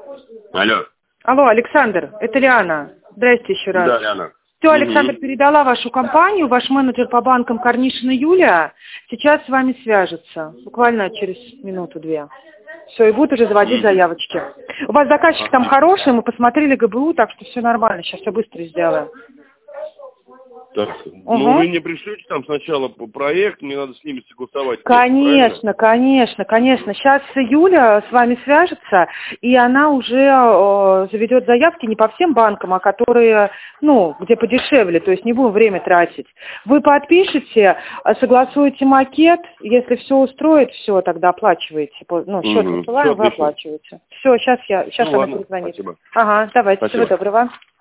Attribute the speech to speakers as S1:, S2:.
S1: Алло.
S2: Алло, Александр, это Лиана. Здрасте еще раз.
S1: Да, Лиана.
S2: Все, Александр, передала вашу компанию, ваш менеджер по банкам Корнишина Юлия сейчас с вами свяжется, буквально через минуту-две. Все, и будут уже заводить заявочки. У вас заказчик там хороший, мы посмотрели ГБУ, так что все нормально, сейчас все быстро сделаем.
S1: Так, ну вы мне пришлете там сначала проект, мне надо с ними согласовать.
S2: Конечно, конечно, конечно. Сейчас Юля с вами свяжется, и она уже заведет заявки не по всем банкам, а которые, ну, где подешевле, то есть не будем время тратить. Вы подпишете, согласуете макет, если все устроит, все, тогда оплачиваете. Ну, счет высылаем, вы оплачиваете. Все, сейчас она перезвонит.
S1: Спасибо.
S2: Ага, давайте,
S1: Спасибо.
S2: всего доброго.